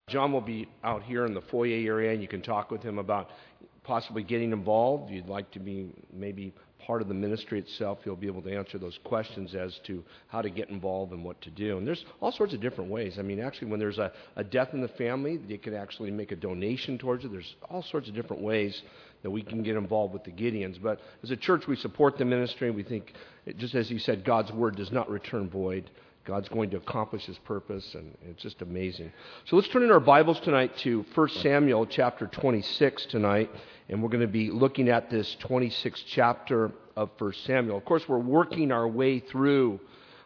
John will be out here in the foyer area, and you can talk with him about possibly getting involved. If you'd like to be maybe part of the ministry itself, he'll be able to answer those questions as to how to get involved and what to do. And there's all sorts of different ways. I mean, actually, when there's a death in the family, you can actually make a donation towards it. There's all sorts of different ways that we can get involved with the Gideons. But as a church, we support the ministry. We think, just as he said, God's word does not return void. God's going to accomplish His purpose, and it's just amazing. So let's turn in our Bibles tonight to 1 Samuel chapter 26 tonight, and we're going to be looking at this 26th chapter of 1 Samuel. Of course, we're working our way through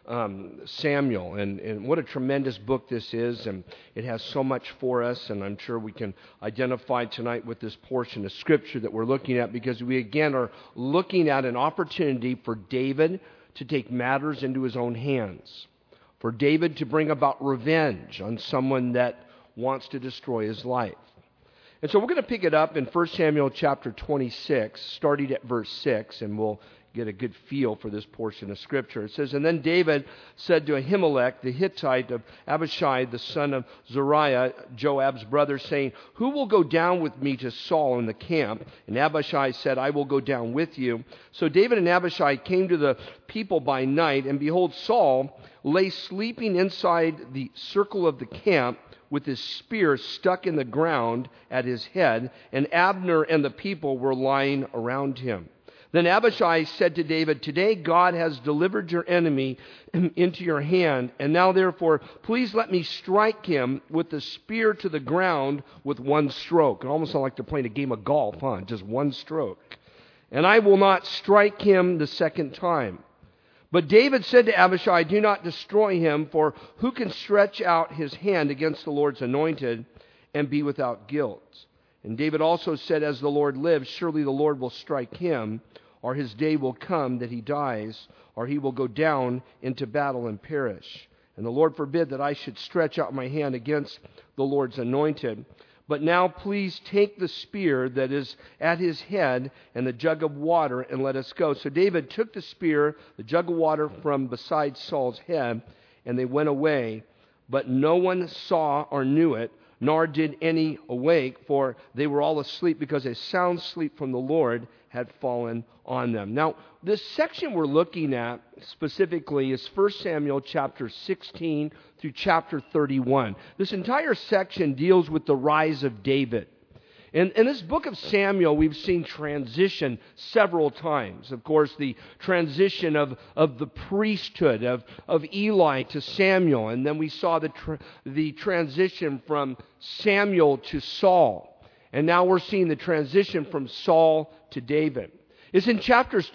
Samuel, and what a tremendous book this is, and it has so much for us, and I'm sure we can identify tonight with this portion of Scripture that we're looking at, because we again are looking at an opportunity for David to take matters into his own hands. For David to bring about revenge on someone that wants to destroy his life. And so we're going to pick it up in 1 Samuel chapter 26, starting at verse 6, and we'll get a good feel for this portion of Scripture. It says, "And then David said to Ahimelech, the Hittite, of Abishai, the son of Zeruiah, Joab's brother, saying, 'Who will go down with me to Saul in the camp?' And Abishai said, 'I will go down with you.' So David and Abishai came to the people by night, and behold, Saul lay sleeping inside the circle of the camp with his spear stuck in the ground at his head, and Abner and the people were lying around him. Then Abishai said to David, 'Today God has delivered your enemy into your hand, and now therefore please let me strike him with the spear to the ground with one stroke.'" It almost sounds like they're playing a game of golf, huh? Just one stroke. "And I will not strike him the second time." But David said to Abishai, "Do not destroy him, for who can stretch out his hand against the Lord's anointed and be without guilt?" And David also said, "As the Lord lives, surely the Lord will strike him, or his day will come that he dies, or he will go down into battle and perish. And the Lord forbid that I should stretch out my hand against the Lord's anointed. But now please take the spear that is at his head and the jug of water, and let us go." So David took the spear, the jug of water from beside Saul's head, and they went away. But no one saw or knew it, nor did any awake, for they were all asleep, because a sound sleep from the Lord had fallen on them. Now, this section we're looking at specifically is 1 Samuel chapter 16 through chapter 31. This entire section deals with the rise of David. In this book of Samuel, we've seen transition several times. Of course, the transition of the priesthood of Eli to Samuel, and then we saw the transition from Samuel to Saul. And now we're seeing the transition from Saul to David. It's in chapters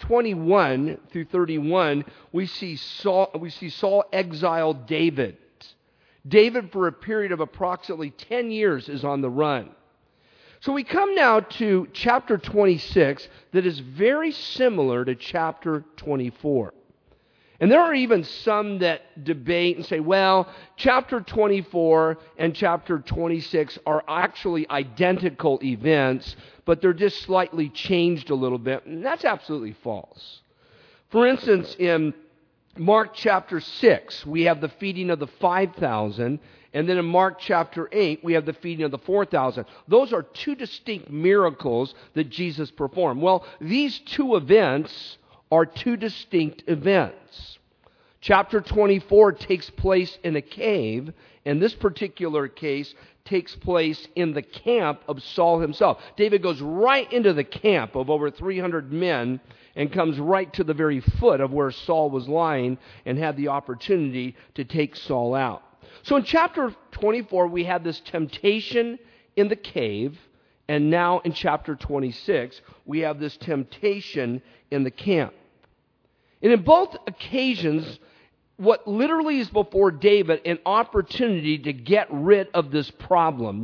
21 through 31, we see Saul exile David. David, for a period of approximately 10 years, is on the run. So we come now to chapter 26 that is very similar to chapter 24. And there are even some that debate and say, well, chapter 24 and chapter 26 are actually identical events, but they're just slightly changed a little bit. And that's absolutely false. For instance, in Mark chapter 6, we have the feeding of the 5,000. And then in Mark chapter 8, we have the feeding of the 4,000. Those are two distinct miracles that Jesus performed. Well, these two events are two distinct events. Chapter 24 takes place in a cave, and this particular case takes place in the camp of Saul himself. David goes right into the camp of over 300 men and comes right to the very foot of where Saul was lying and had the opportunity to take Saul out. So in chapter 24, we have this temptation in the cave, and now in chapter 26, we have this temptation in the camp. And in both occasions, what literally is before David, an opportunity to get rid of this problem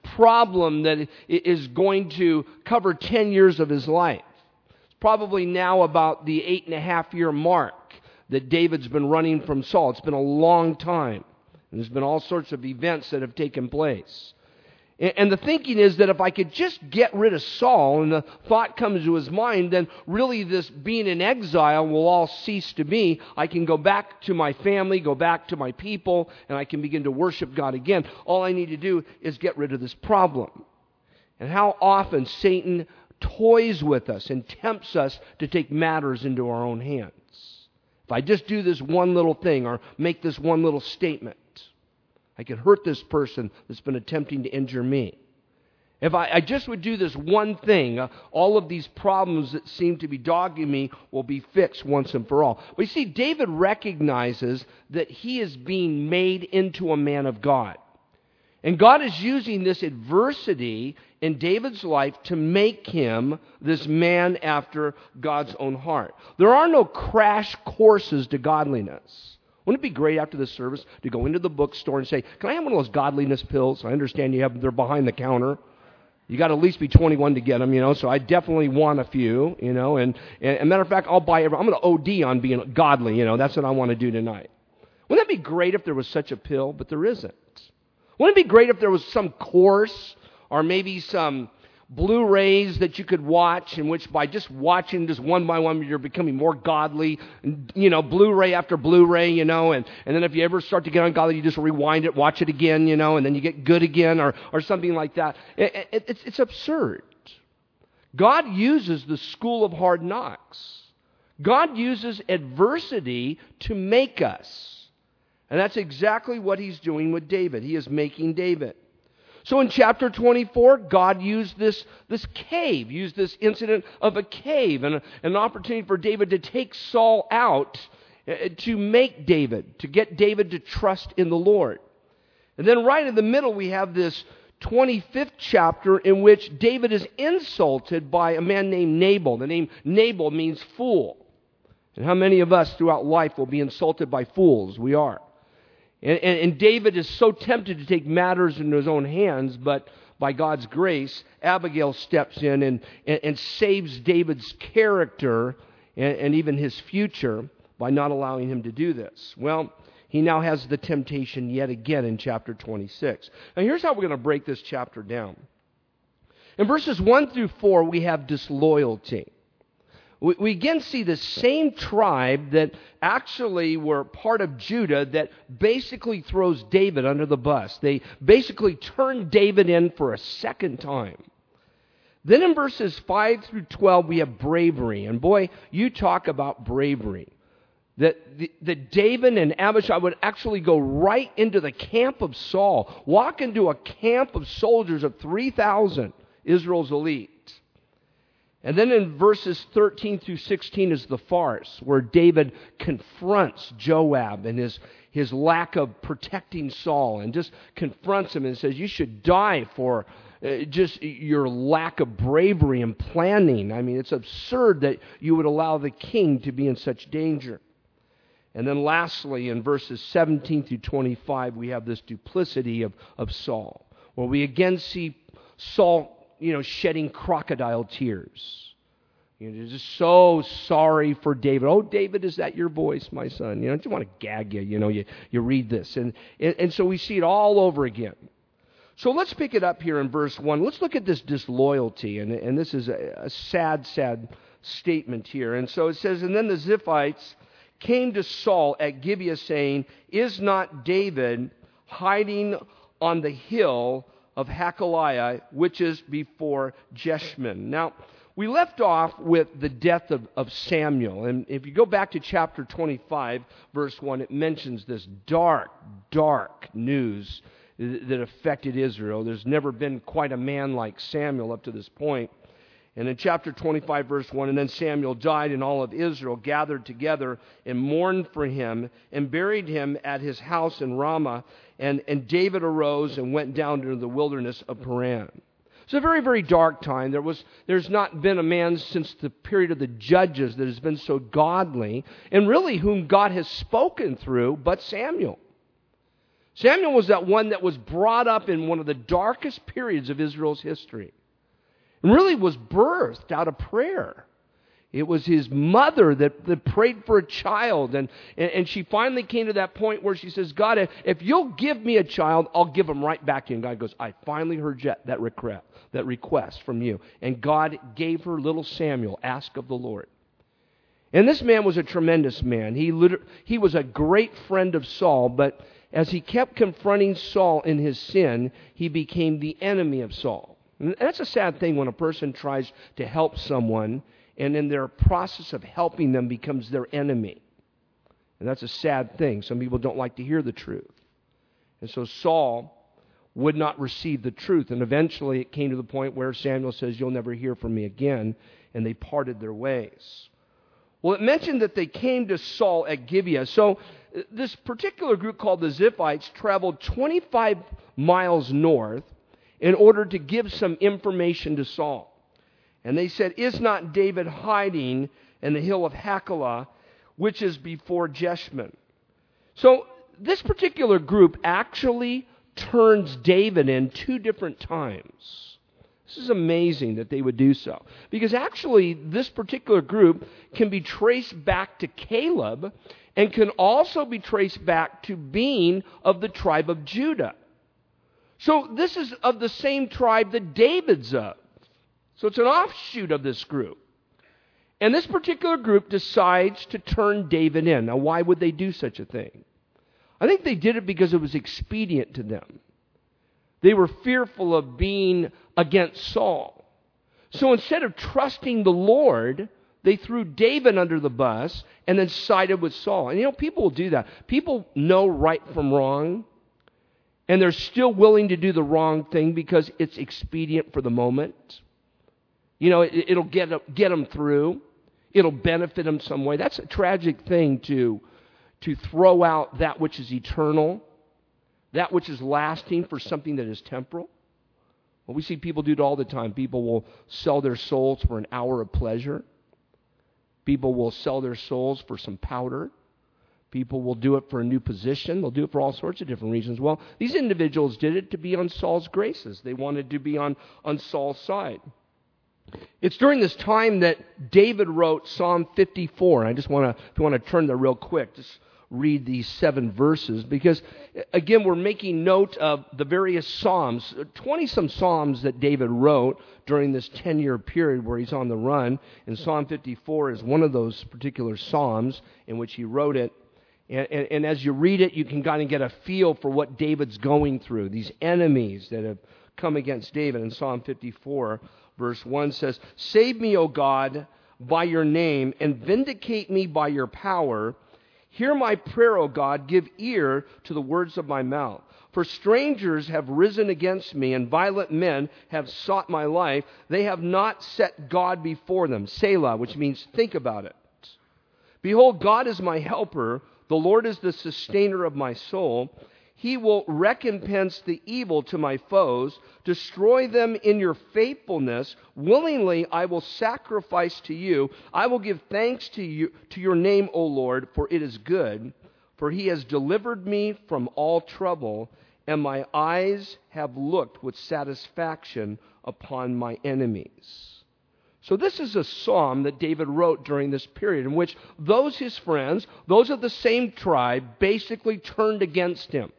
that is going to cover 10 years of his life. It's probably now about the 8.5-year mark that David's been running from Saul. It's been a long time. And there's been all sorts of events that have taken place. And the thinking is that if I could just get rid of Saul, and the thought comes to his mind, then really this being in exile will all cease to be. I can go back to my family, go back to my people, and I can begin to worship God again. All I need to do is get rid of this problem. And how often Satan toys with us and tempts us to take matters into our own hands. If I just do this one little thing or make this one little statement, I could hurt this person that's been attempting to injure me. If I just would do this one thing, all of these problems that seem to be dogging me will be fixed once and for all. But you see, David recognizes that he is being made into a man of God. And God is using this adversity in David's life to make him this man after God's own heart. There are no crash courses to godliness. Wouldn't it be great after this service to go into the bookstore and say, can I have one of those godliness pills? I understand they're behind the counter. You got to at least be 21 to get them, so I definitely want a few, and matter of fact, I'll buy I'm going to OD on being godly, that's what I want to do tonight. Wouldn't that be great if there was such a pill? But there isn't. Wouldn't it be great if there was some course or maybe some Blu-rays that you could watch in which by just watching just one by one you're becoming more godly, Blu-ray after Blu-ray, and then if you ever start to get ungodly you just rewind it, watch it again, and then you get good again or something like that. It's absurd. God uses the school of hard knocks. God uses adversity to make us. And that's exactly what he's doing with David. He is making David. So in chapter 24, God used this cave, used this incident of a cave and an opportunity for David to take Saul out to make David, to get David to trust in the Lord. And then right in the middle we have this 25th chapter in which David is insulted by a man named Nabal. The name Nabal means fool. And how many of us throughout life will be insulted by fools? We are. And David is so tempted to take matters into his own hands, but by God's grace, Abigail steps in and saves David's character and even his future by not allowing him to do this. Well, he now has the temptation yet again in chapter 26. Now here's how we're going to break this chapter down. In verses 1 through 4, we have disloyalty. We again see the same tribe that actually were part of Judah that basically throws David under the bus. They basically turn David in for a second time. Then in verses 5 through 12, we have bravery. And boy, you talk about bravery. That David and Abishai would actually go right into the camp of Saul, walk into a camp of soldiers of 3,000, Israel's elite. And then in verses 13 through 16 is the farce, where David confronts Joab and his lack of protecting Saul, and just confronts him and says, you should die for just your lack of bravery and planning. I mean, it's absurd that you would allow the king to be in such danger. And then lastly, in verses 17 through 25, we have this duplicity of Saul, where we again see Saul shedding crocodile tears. Just so sorry for David. Oh, David, is that your voice, my son? I just want to gag you. You read this. And so we see it all over again. So let's pick it up here in verse 1. Let's look at this disloyalty. And this is a sad, sad statement here. And so it says, and then the Ziphites came to Saul at Gibeah, saying, is not David hiding on the hill of Hakaliah, which is before Jeshimon? Now, we left off with the death of Samuel. And if you go back to chapter 25, verse 1, it mentions this dark, dark news that affected Israel. There's never been quite a man like Samuel up to this point. And in chapter 25, verse 1, and then Samuel died, and all of Israel gathered together and mourned for him and buried him at his house in Ramah. And David arose and went down into the wilderness of Paran. It's a very, very dark time. There's not been a man since the period of the Judges that has been so godly, and really whom God has spoken through, but Samuel. Samuel was that one that was brought up in one of the darkest periods of Israel's history. And really was birthed out of prayer. It was his mother that prayed for a child. And she finally came to that point where she says, God, if you'll give me a child, I'll give him right back to you. And God goes, I finally heard that request from you. And God gave her little Samuel, ask of the Lord. And this man was a tremendous man. He was a great friend of Saul, but as he kept confronting Saul in his sin, he became the enemy of Saul. And that's a sad thing when a person tries to help someone and in their process of helping them becomes their enemy. And that's a sad thing. Some people don't like to hear the truth. And so Saul would not receive the truth. And eventually it came to the point where Samuel says, you'll never hear from me again. And they parted their ways. Well, it mentioned that they came to Saul at Gibeah. So this particular group called the Ziphites traveled 25 miles north in order to give some information to Saul. And they said, is not David hiding in the hill of Hachilah, which is before Jeshimon? So this particular group actually turns David in 2 different times. This is amazing that they would do so. Because actually, this particular group can be traced back to Caleb and can also be traced back to being of the tribe of Judah. So this is of the same tribe that David's of. So it's an offshoot of this group. And this particular group decides to turn David in. Now, why would they do such a thing? I think they did it because it was expedient to them. They were fearful of being against Saul. So instead of trusting the Lord, they threw David under the bus and then sided with Saul. And people will do that. People know right from wrong, and they're still willing to do the wrong thing because it's expedient for the moment. It'll get them through. It'll benefit them some way. That's a tragic thing to throw out that which is eternal, that which is lasting for something that is temporal. Well, we see people do it all the time. People will sell their souls for an hour of pleasure. People will sell their souls for some powder. People will do it for a new position. They'll do it for all sorts of different reasons. Well, these individuals did it to be on Saul's graces. They wanted to be on Saul's side. It's during this time that David wrote Psalm 54. I just want to, if you want to turn there real quick, just read these 7 verses, because again, we're making note of the various Psalms, 20-some Psalms that David wrote during this 10-year period where he's on the run. And Psalm 54 is one of those particular Psalms in which he wrote it. And as you read it, you can kind of get a feel for what David's going through, these enemies that have come against David. In Psalm 54, verse 1 says, "Save me, O God, by your name, and vindicate me by your power. Hear my prayer, O God, give ear to the words of my mouth. For strangers have risen against me, and violent men have sought my life. They have not set God before them." Selah, which means think about it. "Behold, God is my helper. The Lord is the sustainer of my soul. He will recompense the evil to my foes, destroy them in your faithfulness. Willingly I will sacrifice to you. I will give thanks to you, to your name, O Lord, for it is good. For he has delivered me from all trouble, and my eyes have looked with satisfaction upon my enemies." So this is a psalm that David wrote during this period in which those his friends, those of the same tribe, basically turned against him.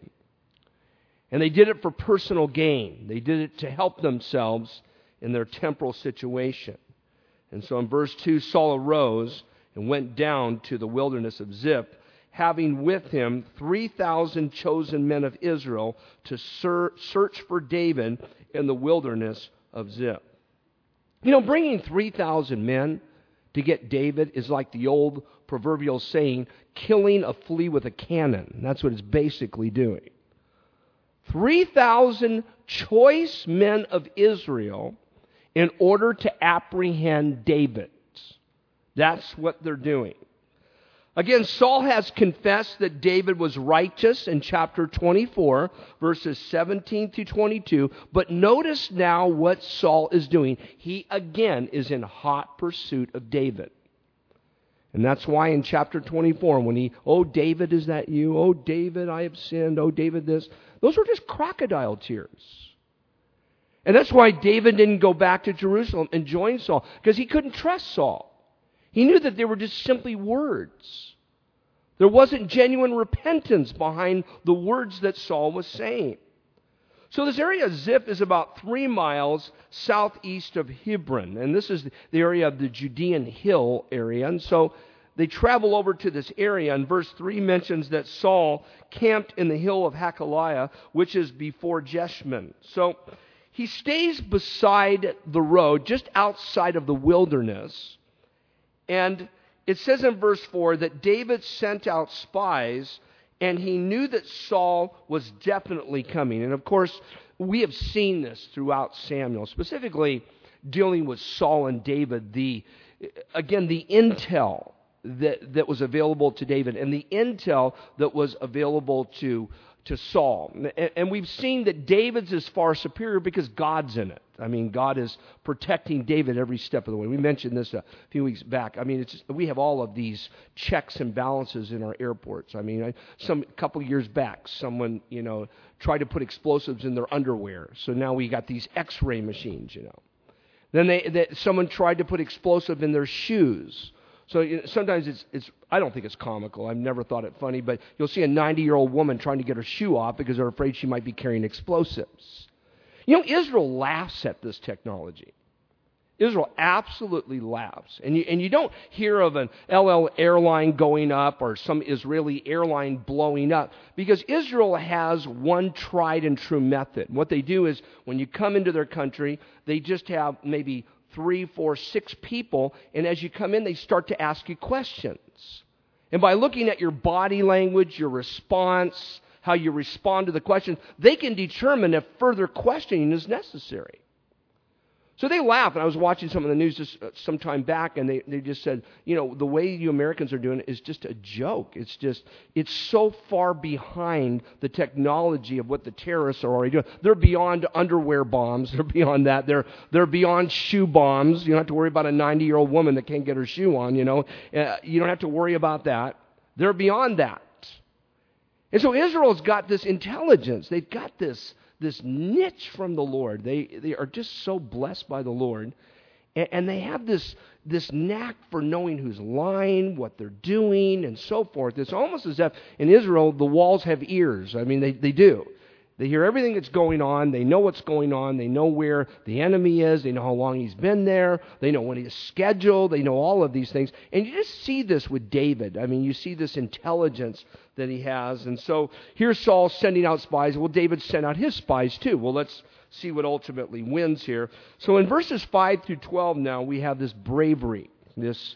And they did it for personal gain. They did it to help themselves in their temporal situation. And so in verse 2, Saul arose and went down to the wilderness of Ziph, having with him 3,000 chosen men of Israel to search for David in the wilderness of Ziph. Bringing 3,000 men to get David is like the old proverbial saying, killing a flea with a cannon. That's what it's basically doing. 3,000 choice men of Israel in order to apprehend David. That's what they're doing. Again, Saul has confessed that David was righteous in chapter 24, verses 17 through 22. But notice now what Saul is doing. He again is in hot pursuit of David. And that's why in chapter 24, when "Oh, David, is that you? Oh, David, I have sinned. Oh, David, this." Those were just crocodile tears. And that's why David didn't go back to Jerusalem and join Saul, because he couldn't trust Saul. He knew that they were just simply words. There wasn't genuine repentance behind the words that Saul was saying. So this area of Ziph is about 3 miles southeast of Hebron. And this is the area of the Judean hill area. And so they travel over to this area. And verse 3 mentions that Saul camped in the hill of Hakaliah, which is before Jeshimon. So he stays beside the road, just outside of the wilderness. And it says in verse 4 that David sent out spies, and he knew that Saul was definitely coming. And of course, we have seen this throughout Samuel, specifically dealing with Saul and David. The intel that was available to David and the intel that was available to Saul. And we've seen that David's is far superior because God's in it. I mean, God is protecting David every step of the way. We mentioned this a few weeks back. I mean, we have all of these checks and balances in our airports. I mean, a couple years back, someone, tried to put explosives in their underwear. So now we got these X-ray machines, Then someone tried to put explosive in their shoes. So sometimes it's I don't think it's comical. I've never thought it funny, but you'll see a 90-year-old woman trying to get her shoe off because they're afraid she might be carrying explosives. Israel laughs at this technology. Israel absolutely laughs. And you don't hear of an LL airline going up or some Israeli airline blowing up because Israel has one tried and true method. What they do is when you come into their country, they just have maybe 3, 4, 6 people, and as you come in, they start to ask you questions. And by looking at your body language, your response, how you respond to the question, they can determine if further questioning is necessary. So they laugh, and I was watching some of the news just some time back, and they just said, the way you Americans are doing it is just a joke. It's so far behind the technology of what the terrorists are already doing. They're beyond underwear bombs. They're beyond that. They're beyond shoe bombs. You don't have to worry about a 90-year-old woman that can't get her shoe on, You don't have to worry about that. They're beyond that. And so Israel's got this intelligence. They've got this niche from the Lord. They are just so blessed by the Lord. And they have this knack for knowing who's lying, what they're doing, and so forth. It's almost as if in Israel, the walls have ears. I mean, they do. They hear everything that's going on. They know what's going on. They know where the enemy is. They know how long he's been there. They know when he's scheduled. They know all of these things. And you just see this with David. I mean, you see this intelligence that he has. And so here's Saul sending out spies. Well, David sent out his spies too. Well, let's see what ultimately wins here. So in verses 5 through 12 now, we have this bravery, this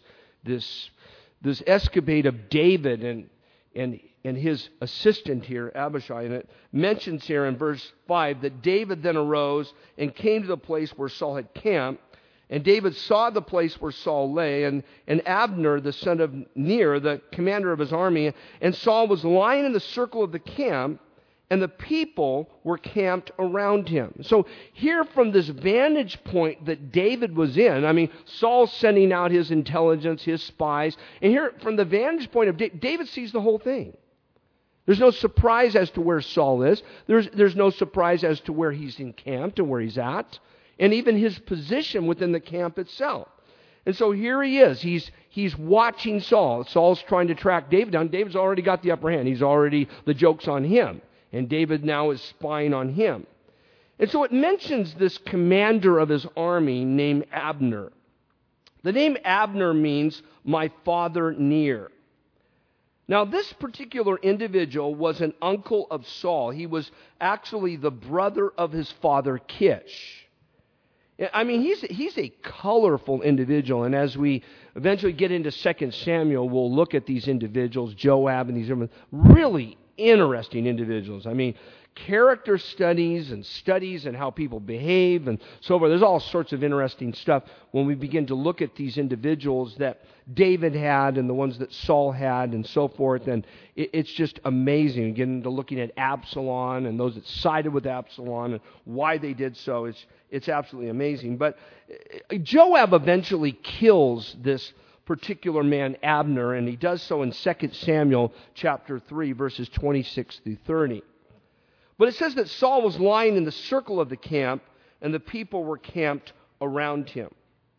escapade of David and his assistant here, Abishai. And it mentions here in verse 5 that David then arose and came to the place where Saul had camped. And David saw the place where Saul lay, and Abner, the son of Ner, the commander of his army, and Saul was lying in the circle of the camp, and the people were camped around him. So here from this vantage point that David was in, I mean, Saul's sending out his intelligence, his spies, and here from the vantage point of David sees the whole thing. There's no surprise as to where Saul is. There's no surprise as to where he's encamped and where he's at, and even his position within the camp itself. And so here he is. He's watching Saul. Saul's trying to track David down. David's already got the upper hand. The joke's on him. And David now is spying on him. And so it mentions this commander of his army named Abner. The name Abner means my father near. Now, this particular individual was an uncle of Saul. He was actually the brother of his father Kish. I mean, he's a colorful individual, and as we eventually get into 2 Samuel, we'll look at these individuals, Joab and these really interesting individuals. I mean, character studies and how people behave and so forth. There's all sorts of interesting stuff when we begin to look at these individuals that David had and the ones that Saul had and so forth. And it's just amazing. We get into looking at Absalom and those that sided with Absalom and why they did so. It's absolutely amazing. But Joab eventually kills this particular man, Abner, and he does so in 2 Samuel chapter 3, verses 26 through 30. But it says that Saul was lying in the circle of the camp, and the people were camped around him.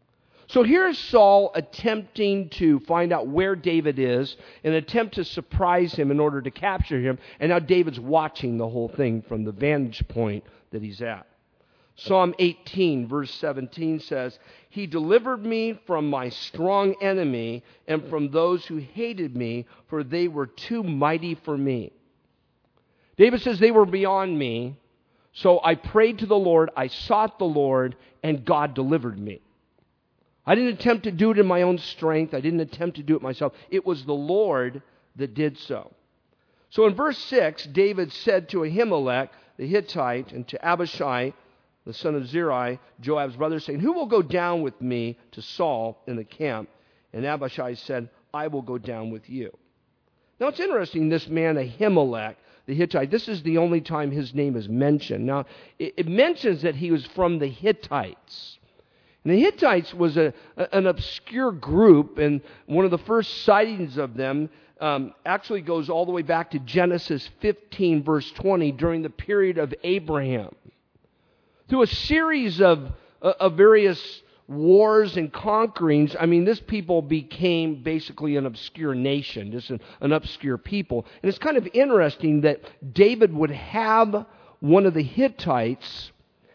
So here's Saul attempting to find out where David is, an attempt to surprise him in order to capture him, and now David's watching the whole thing from the vantage point that he's at. Psalm 18, verse 17 says, He delivered me from my strong enemy and from those who hated me, for they were too mighty for me. David says they were beyond me, so I prayed to the Lord, I sought the Lord, and God delivered me. I didn't attempt to do it in my own strength. I didn't attempt to do it myself. It was the Lord that did so. So in verse 6, David said to Ahimelech, the Hittite, and to Abishai, the son of Zeruiah, Joab's brother, saying, Who will go down with me to Saul in the camp? And Abishai said, I will go down with you. Now it's interesting, this man Ahimelech, the Hittite, this is the only time his name is mentioned. Now, it mentions that he was from the Hittites. And the Hittites was an obscure group, and one of the first sightings of them actually goes all the way back to Genesis 15, verse 20, during the period of Abraham. Through a series of various wars and conquerings, I mean, this people became basically an obscure nation, just an obscure people. And it's kind of interesting that David would have one of the Hittites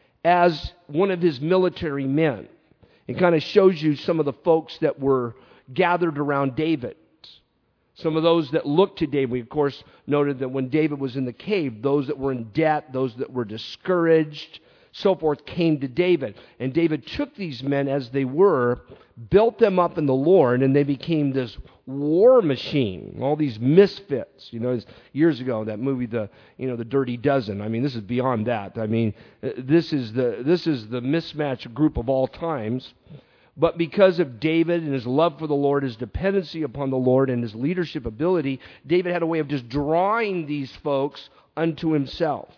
as one of his military men. It kind of shows you some of the folks that were gathered around David. Some of those that looked to David. We, of course, noted that when David was in the cave, those that were in debt, those that were discouraged, so forth, came to David. And David took these men as they were, built them up in the Lord, and they became this war machine. All these misfits. You know, years ago, that movie, the Dirty Dozen. I mean, this is beyond that. I mean, this is the mismatched group of all times. But because of David and his love for the Lord, his dependency upon the Lord, and his leadership ability, David had a way of just drawing these folks unto himself.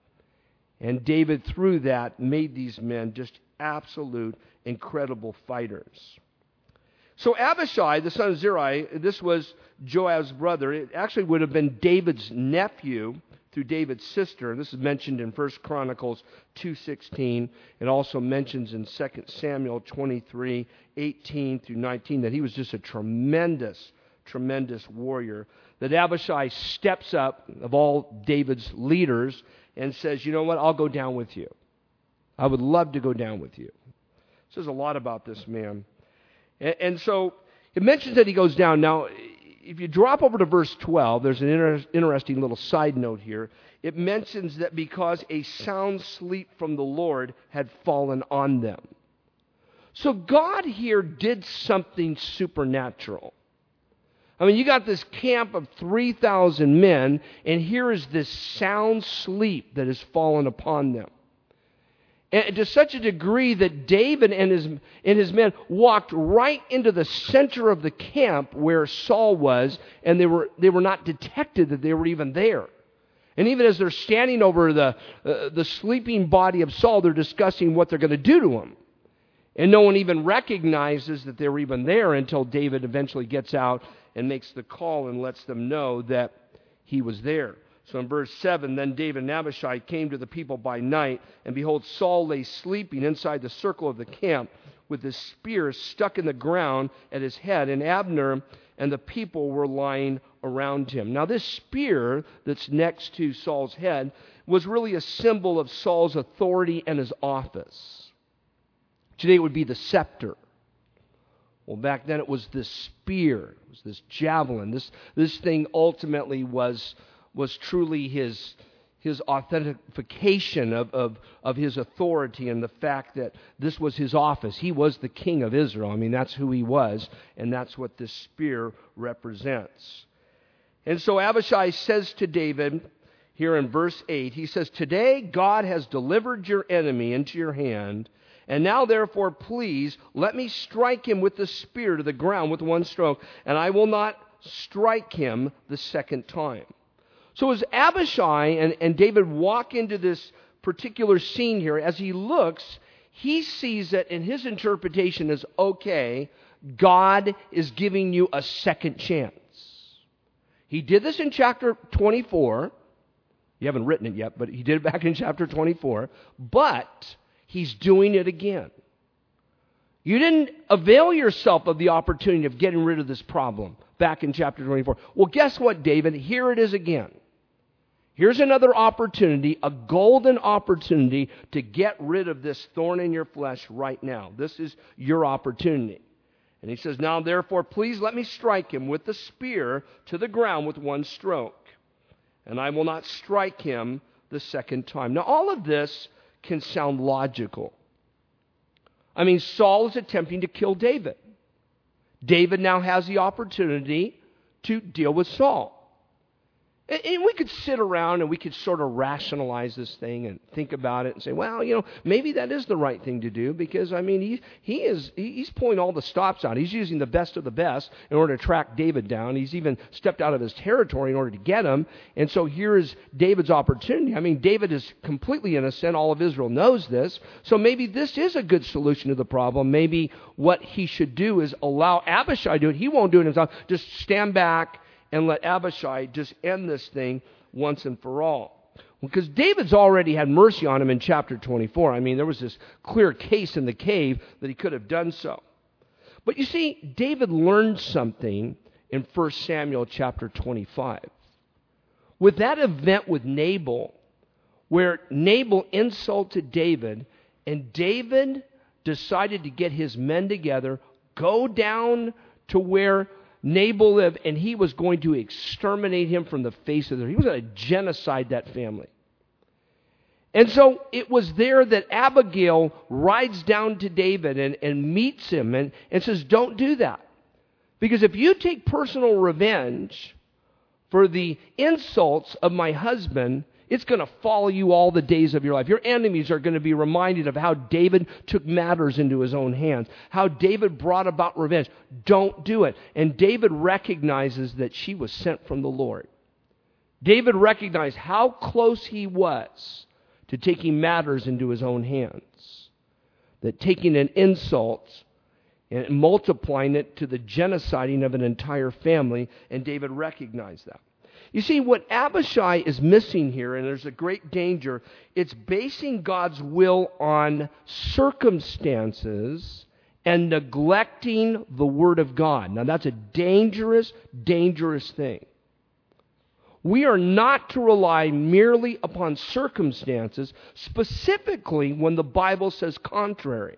And David, through that, made these men just absolute, incredible fighters. So Abishai, the son of Zeruiah, this was Joab's brother. It actually would have been David's nephew through David's sister. This is mentioned in 1 Chronicles 2:16. It also mentions in 2 Samuel 23:18 through 19 that he was just a tremendous, tremendous warrior. That Abishai steps up, of all David's leaders, and says, you know what, I'll go down with you. I would love to go down with you. It says a lot about this man. And so it mentions that he goes down. Now, if you drop over to verse 12, there's an interesting little side note here. It mentions that because a sound sleep from the Lord had fallen on them. So God here did something supernatural. I mean, you got this camp of 3,000 men, and here is this sound sleep that has fallen upon them. And to such a degree that David and his men walked right into the center of the camp where Saul was, and they were not detected that they were even there. And even as they're standing over the sleeping body of Saul, they're discussing what they're going to do to him. And no one even recognizes that they were even there until David eventually gets out and makes the call and lets them know that he was there. So in verse 7, then David and Abishai came to the people by night, and behold, Saul lay sleeping inside the circle of the camp with his spear stuck in the ground at his head, and Abner and the people were lying around him. Now this spear that's next to Saul's head was really a symbol of Saul's authority and his office. Today it would be the scepter. Well, back then it was this spear, it was this javelin. This thing ultimately was truly his authentication of his authority and the fact that this was his office. He was the king of Israel. I mean, that's who he was, and that's what this spear represents. And so Abishai says to David, here in verse 8, he says, today God has delivered your enemy into your hand, and now, therefore, please, let me strike him with the spear to the ground with one stroke, and I will not strike him the second time. So as Abishai and David walk into this particular scene here, as he looks, he sees that in his interpretation is, okay, God is giving you a second chance. He did this in chapter 24. You haven't written it yet, but he did it back in chapter 24. But he's doing it again. You didn't avail yourself of the opportunity of getting rid of this problem back in chapter 24. Well, guess what, David? Here it is again. Here's another opportunity, a golden opportunity to get rid of this thorn in your flesh right now. This is your opportunity. And he says, now therefore, please let me strike him with the spear to the ground with one stroke, and I will not strike him the second time. Now all of this can sound logical. I mean, Saul is attempting to kill David. David now has the opportunity to deal with Saul. And we could sit around and we could sort of rationalize this thing and think about it and say, well, maybe that is the right thing to do because, I mean, he's pulling all the stops out. He's using the best of the best in order to track David down. He's even stepped out of his territory in order to get him. And so here is David's opportunity. I mean, David is completely innocent. All of Israel knows this. So maybe this is a good solution to the problem. Maybe what he should do is allow Abishai to do it. He won't do it himself. Just stand back and let Abishai just end this thing once and for all. Because David's already had mercy on him in chapter 24. I mean, there was this clear case in the cave that he could have done so. But you see, David learned something in 1 Samuel chapter 25. With that event with Nabal, where Nabal insulted David, and David decided to get his men together, go down to where Nabal lived, and he was going to exterminate him from the face of the earth. He was going to genocide that family. And so it was there that Abigail rides down to David and meets him and says, don't do that. Because if you take personal revenge for the insults of my husband, it's going to follow you all the days of your life. Your enemies are going to be reminded of how David took matters into his own hands, how David brought about revenge. Don't do it. And David recognizes that she was sent from the Lord. David recognized how close he was to taking matters into his own hands, that taking an insult and multiplying it to the genociding of an entire family, and David recognized that. You see, what Abishai is missing here, and there's a great danger, it's basing God's will on circumstances and neglecting the Word of God. Now, that's a dangerous, dangerous thing. We are not to rely merely upon circumstances, specifically when the Bible says contrary.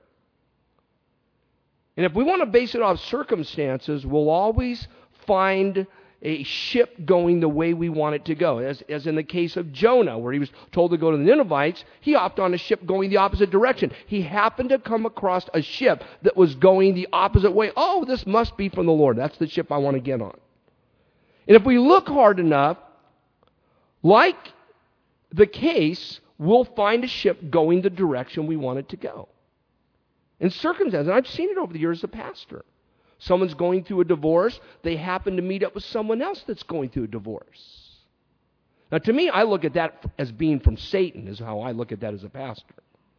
And if we want to base it off circumstances, we'll always find a ship going the way we want it to go. As in the case of Jonah, where he was told to go to the Ninevites, he hopped on a ship going the opposite direction. He happened to come across a ship that was going the opposite way. Oh, this must be from the Lord. That's the ship I want to get on. And if we look hard enough, like the case, we'll find a ship going the direction we want it to go. In circumstances, and I've seen it over the years as a pastor. Someone's going through a divorce. They happen to meet up with someone else that's going through a divorce. Now, to me, I look at that as being from Satan, is how I look at that as a pastor.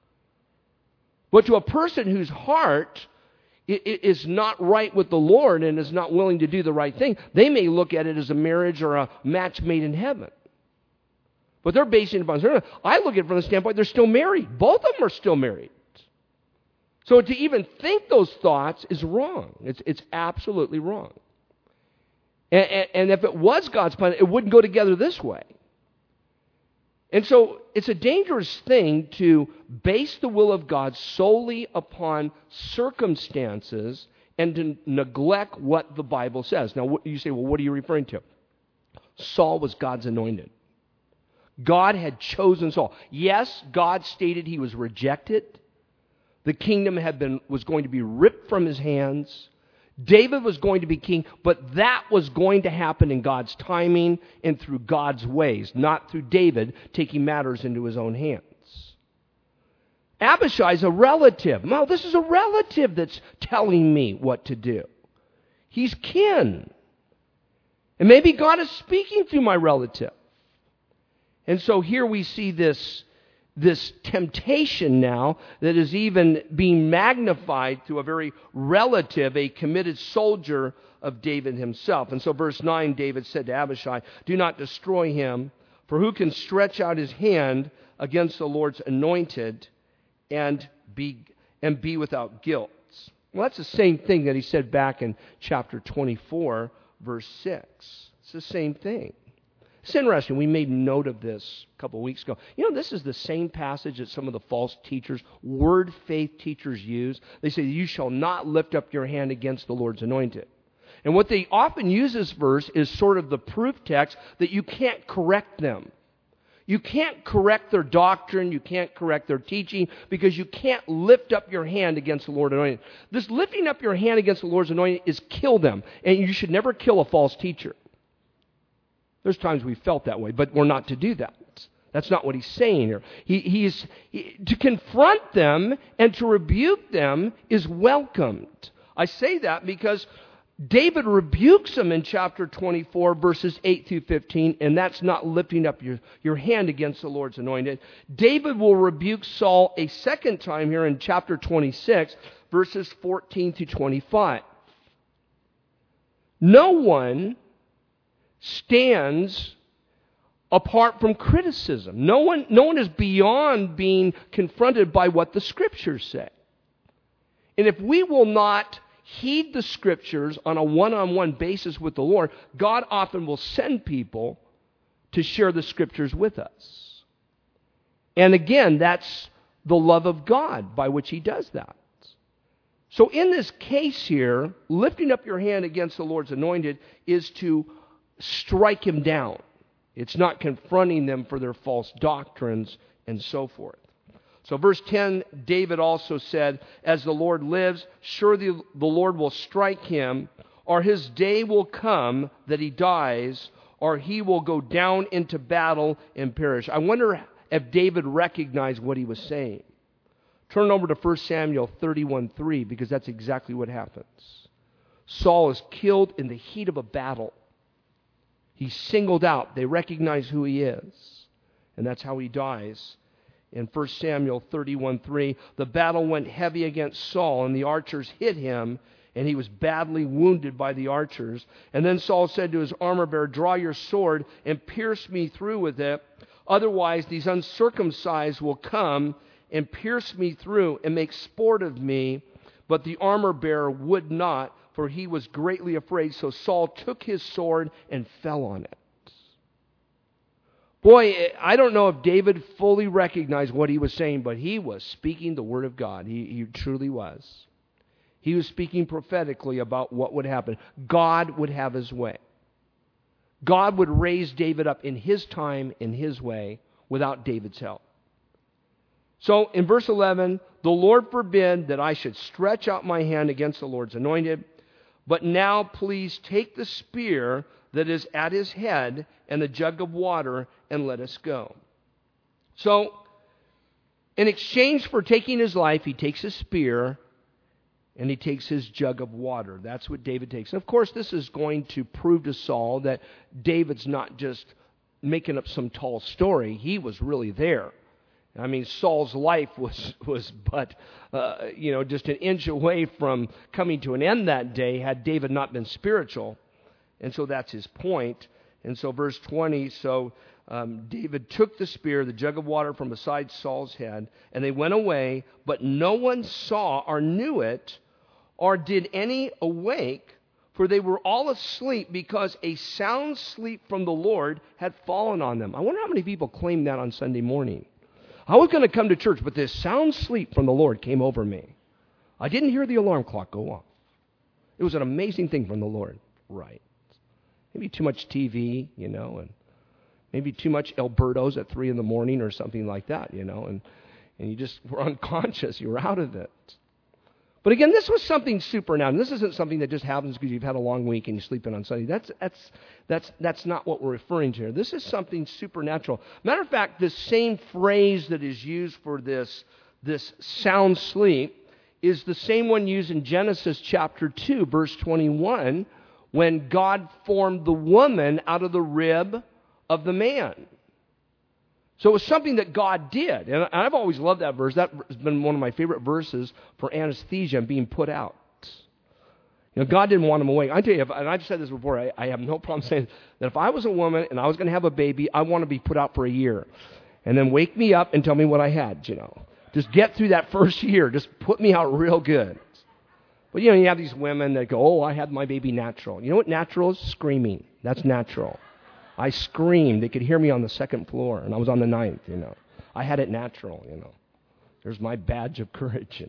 But to a person whose heart is not right with the Lord and is not willing to do the right thing, they may look at it as a marriage or a match made in heaven. But they're basing it upon, I look at it from the standpoint they're still married. Both of them are still married. So to even think those thoughts is wrong. It's absolutely wrong. And if it was God's plan, it wouldn't go together this way. And so it's a dangerous thing to base the will of God solely upon circumstances and to neglect what the Bible says. Now, you say, well, what are you referring to? Saul was God's anointed. God had chosen Saul. Yes, God stated he was rejected. The kingdom was going to be ripped from his hands. David was going to be king, but that was going to happen in God's timing and through God's ways, not through David taking matters into his own hands. Abishai's a relative. No, this is a relative that's telling me what to do. He's kin. And maybe God is speaking through my relative. And so here we see this temptation now that is even being magnified to a very relative, a committed soldier of David himself. And so verse 9, David said to Abishai, do not destroy him, for who can stretch out his hand against the Lord's anointed and be without guilt? Well, that's the same thing that he said back in chapter 24, verse 6. It's the same thing. It's interesting. We made note of this a couple of weeks ago. This is the same passage that some of the false teachers, word faith teachers use. They say, you shall not lift up your hand against the Lord's anointed. And what they often use this verse is sort of the proof text that you can't correct them. You can't correct their doctrine. You can't correct their teaching because you can't lift up your hand against the Lord's anointed. This lifting up your hand against the Lord's anointed is kill them. And you should never kill a false teacher. There's times we felt that way, but we're not to do that. That's not what he's saying here. To confront them and to rebuke them is welcomed. I say that because David rebukes them in chapter 24, verses 8 through 15, and that's not lifting up your hand against the Lord's anointed. David will rebuke Saul a second time here in chapter 26, verses 14 through 25. No one stands apart from criticism. No one is beyond being confronted by what the Scriptures say. And if we will not heed the Scriptures on a one-on-one basis with the Lord, God often will send people to share the Scriptures with us. And again, that's the love of God by which He does that. So in this case here, lifting up your hand against the Lord's anointed is to strike him down. It's not confronting them for their false doctrines and so forth. So verse 10, David also said, as the Lord lives, surely the Lord will strike him, or his day will come that he dies, or he will go down into battle and perish. I wonder if David recognized what he was saying. Turn over to 1 Samuel 31:3, because that's exactly what happens. Saul is killed in the heat of a battle. He's singled out. They recognize who he is. And that's how he dies. In 1 Samuel 31:3, the battle went heavy against Saul, and the archers hit him, and he was badly wounded by the archers. And then Saul said to his armor-bearer, draw your sword and pierce me through with it. Otherwise, these uncircumcised will come and pierce me through and make sport of me. But the armor-bearer would not, for he was greatly afraid. So Saul took his sword and fell on it. Boy, I don't know if David fully recognized what he was saying, but he was speaking the word of God. He truly was. He was speaking prophetically about what would happen. God would have his way. God would raise David up in his time, in his way, without David's help. So in verse 11, the Lord forbid that I should stretch out my hand against the Lord's anointed, but now please take the spear that is at his head and the jug of water and let us go. So in exchange for taking his life, he takes his spear and he takes his jug of water. That's what David takes. And of course, this is going to prove to Saul that David's not just making up some tall story. He was really there. I mean, Saul's life was but, just an inch away from coming to an end that day had David not been spiritual. And so that's his point. And so verse 20, David took the spear, the jug of water from beside Saul's head, and they went away, but no one saw or knew it, or did any awake, for they were all asleep because a sound sleep from the Lord had fallen on them. I wonder how many people claim that on Sunday morning. I was going to come to church, but this sound sleep from the Lord came over me. I didn't hear the alarm clock go off. It was an amazing thing from the Lord. Right. Maybe too much TV, and maybe too much Alberto's at 3 a.m. or something like that, and you just were unconscious. You were out of it. But again, this was something supernatural. This isn't something that just happens because you've had a long week and you sleep in on Sunday. That's not what we're referring to here. This is something supernatural. Matter of fact, this same phrase that is used for this sound sleep is the same one used in Genesis chapter 2, verse 21, when God formed the woman out of the rib of the man. So it was something that God did. And I've always loved that verse. That has been one of my favorite verses for anesthesia and being put out. God didn't want him awake. I tell you, and I've said this before, I have no problem saying that if I was a woman and I was going to have a baby, I want to be put out for a year. And then wake me up and tell me what I had, Just get through that first year. Just put me out real good. But, you have these women that go, oh, I had my baby natural. You know what natural is? Screaming. That's natural. I screamed. They could hear me on the second floor, and I was on the 9th, I had it natural, There's my badge of courage,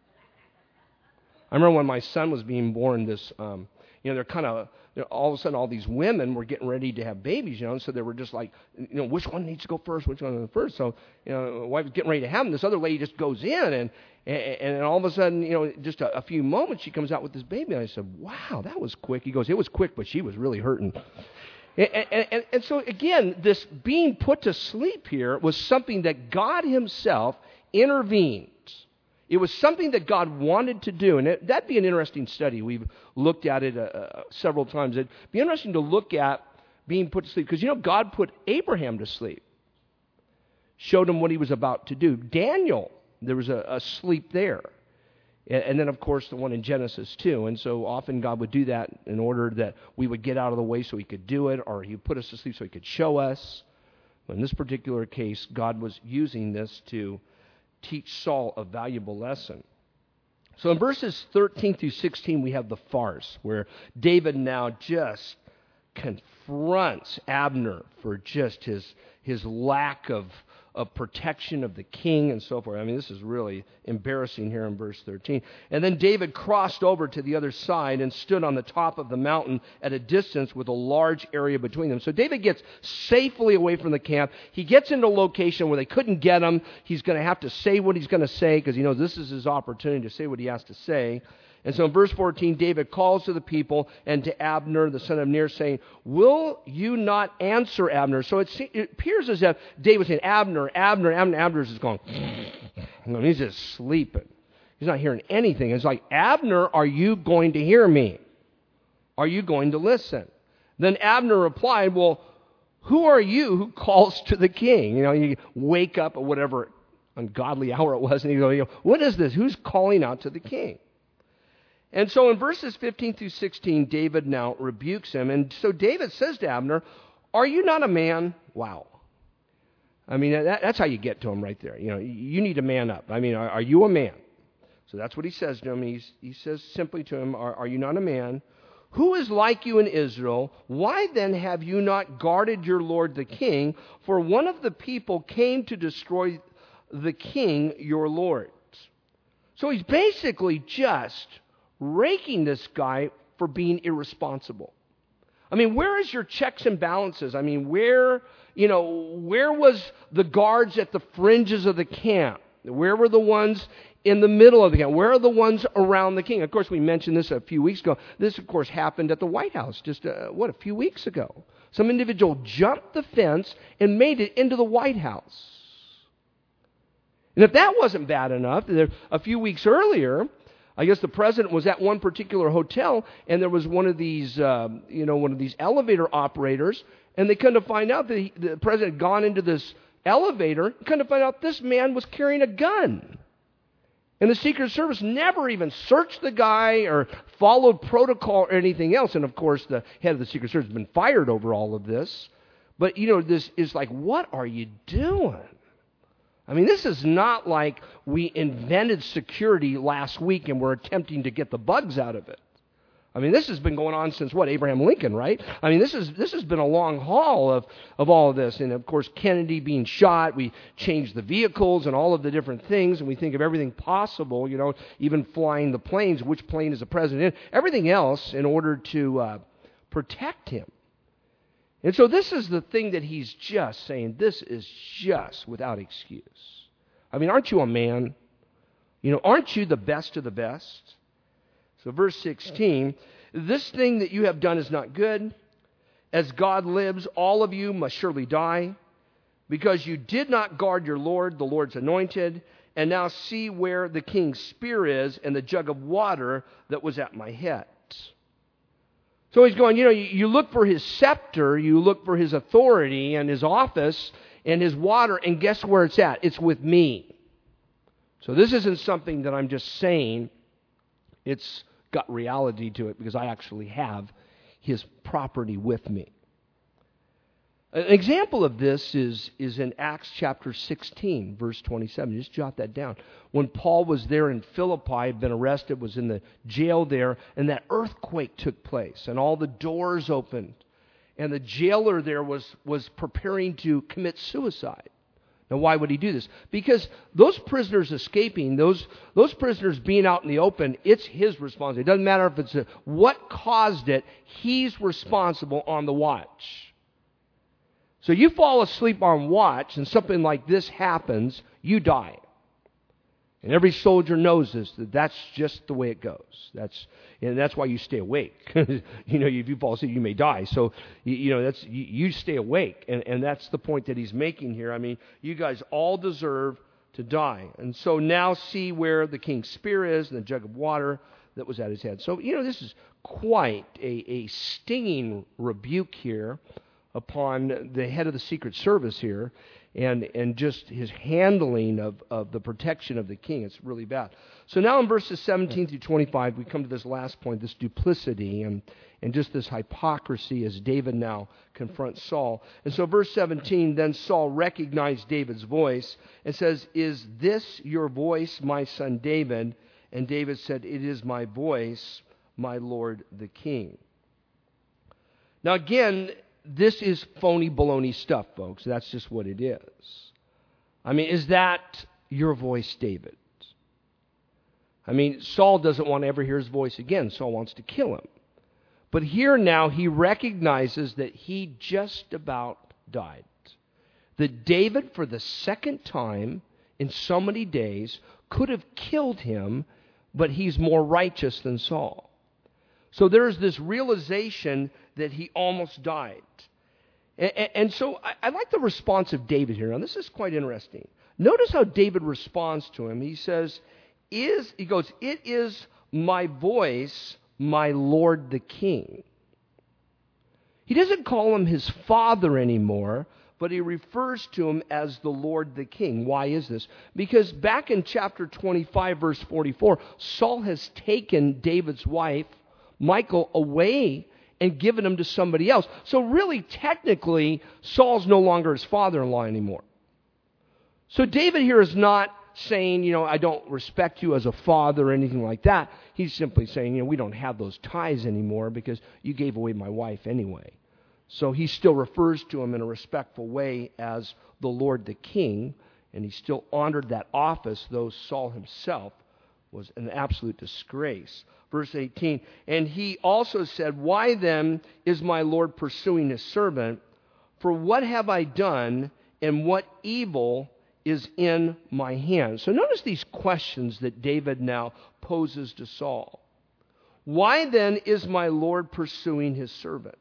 I remember when my son was being born, they're kind of, all of a sudden all these women were getting ready to have babies, and so they were just like, which one needs to go first, which one goes first. So, the wife was getting ready to have them. This other lady just goes in, and all of a sudden, just a few moments, she comes out with this baby. And I said, wow, that was quick. He goes, it was quick, but she was really hurting. And so, again, this being put to sleep here was something that God himself intervened. It was something that God wanted to do, and that'd be an interesting study. We've looked at it several times. It'd be interesting to look at being put to sleep, because God put Abraham to sleep, showed him what he was about to do. Daniel, there was a sleep there, and then of course the one in Genesis too. And so often God would do that in order that we would get out of the way so he could do it, or he would put us to sleep so he could show us. In this particular case, God was using this to teach Saul a valuable lesson. So in verses 13 through 16, we have the farce, where David now just confronts Abner for just his lack of protection of the king and so forth. I mean, this is really embarrassing here in verse 13. And then David crossed over to the other side and stood on the top of the mountain at a distance with a large area between them. So David gets safely away from the camp. He gets into a location where they couldn't get him. He's going to have to say what he's going to say, because he knows this is his opportunity to say what he has to say. And so in verse 14, David calls to the people and to Abner, the son of Ner, saying, will you not answer, Abner? So it appears as if David was saying, Abner. Abner's just going, he's just sleeping. He's not hearing anything. It's like, Abner, are you going to hear me? Are you going to listen? Then Abner replied, well, who are you who calls to the king? You wake up at whatever ungodly hour it was, and you go, what is this? Who's calling out to the king? And so in verses 15 through 16, David now rebukes him. And so David says to Abner, are you not a man? Wow. I mean, that's how you get to him right there. You need to man up. I mean, are you a man? So that's what he says to him. He says simply to him, are you not a man? Who is like you in Israel? Why then have you not guarded your lord the king? For one of the people came to destroy the king, your lord. So he's basically just raking this guy for being irresponsible. I mean, where is your checks and balances? I mean, where was the guards at the fringes of the camp? Where were the ones in the middle of the camp? Where are the ones around the king? Of course, we mentioned this a few weeks ago. This, of course, happened at the White House just, a few weeks ago. Some individual jumped the fence and made it into the White House. And if that wasn't bad enough, a few weeks earlier, I guess the president was at one particular hotel, and there was one of these elevator operators, and they couldn't find out that the president had gone into this elevator, couldn't find out this man was carrying a gun. And the Secret Service never even searched the guy or followed protocol or anything else. And of course, the head of the Secret Service has been fired over all of this. But, this is like, what are you doing? I mean, this is not like we invented security last week and we're attempting to get the bugs out of it. I mean, this has been going on since, Abraham Lincoln, right? I mean, this has been a long haul of all of this. And, of course, Kennedy being shot, we changed the vehicles and all of the different things, and we think of everything possible, even flying the planes, which plane is the president in, everything else in order to protect him. And so this is the thing that he's just saying, this is just without excuse. I mean, aren't you a man? Aren't you the best of the best? So verse 16, this thing that you have done is not good. As God lives, all of you must surely die, because you did not guard your Lord, the Lord's anointed, and now see where the king's spear is and the jug of water that was at my head. So he's going, you look for his scepter, you look for his authority and his office and his water, and guess where it's at? It's with me. So this isn't something that I'm just saying. It's got reality to it, because I actually have his property with me. An example of this is in Acts chapter 16, verse 27. Just jot that down. When Paul was there in Philippi, had been arrested, was in the jail there, and that earthquake took place, and all the doors opened, and the jailer there was preparing to commit suicide. Now, why would he do this? Because those prisoners escaping, those prisoners being out in the open, it's his responsibility. It doesn't matter if it's what caused it, he's responsible on the watch. So you fall asleep on watch and something like this happens, you die. And every soldier knows this, that's just the way it goes. That's why you stay awake. If you fall asleep, you may die. So, you stay awake. And that's the point that he's making here. I mean, you guys all deserve to die. And so now see where the king's spear is and the jug of water that was at his head. So, this is quite a stinging rebuke here upon the head of the Secret Service here, and just his handling of the protection of the king. It's really bad. So now in verses 17 through 25, we come to this last point, this duplicity and just this hypocrisy as David now confronts Saul. And so verse 17, then Saul recognized David's voice and says, "Is this your voice, my son David?" And David said, "It is my voice, my lord the king." Now again, this is phony baloney stuff, folks. That's just what it is. I mean, is that your voice, David? I mean, Saul doesn't want to ever hear his voice again. Saul wants to kill him. But here now he recognizes that he just about died. That David, for the second time in so many days, could have killed him, but he's more righteous than Saul. So there's this realization that he almost died. And so I like the response of David here. Now, this is quite interesting. Notice how David responds to him. He says, "It is my voice, my Lord the King." He doesn't call him his father anymore, but he refers to him as the Lord the King. Why is this? Because back in chapter 25, verse 44, Saul has taken David's wife, Michal, away and given him to somebody else. So really, technically, Saul's no longer his father-in-law anymore. So David here is not saying, I don't respect you as a father or anything like that. He's simply saying, we don't have those ties anymore because you gave away my wife anyway. So he still refers to him in a respectful way as the Lord the King, and he still honored that office, though Saul himself was an absolute disgrace. Verse 18, and he also said, "Why then is my Lord pursuing his servant? For what have I done, and what evil is in my hand?" So notice these questions that David now poses to Saul. Why then is my Lord pursuing his servant?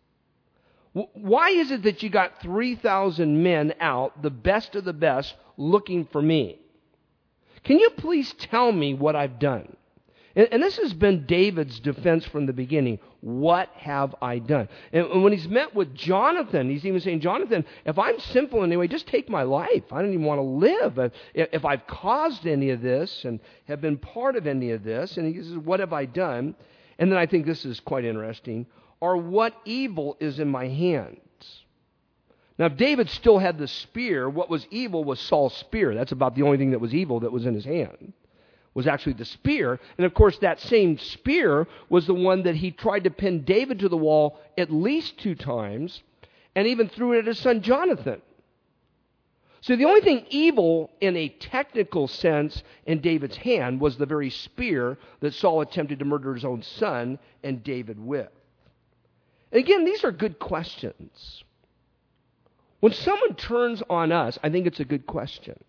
Why is it that you got 3,000 men out, the best of the best, looking for me? Can you please tell me what I've done? And this has been David's defense from the beginning. What have I done? And when he's met with Jonathan, he's even saying, "Jonathan, if I'm sinful in any way, just take my life. I don't even want to live. If I've caused any of this and have been part of any of this." And he says, "What have I done?" And then I think this is quite interesting. "Or what evil is in my hands?" Now, if David still had the spear, what was evil was Saul's spear. That's about the only thing that was evil that was in his hand, was actually the spear. And of course, that same spear was the one that he tried to pin David to the wall at least 2 times, and even threw it at his son Jonathan. So the only thing evil in a technical sense in David's hand was the very spear that Saul attempted to murder his own son and David with. And again, these are good questions. When someone turns on us, I think it's a good question.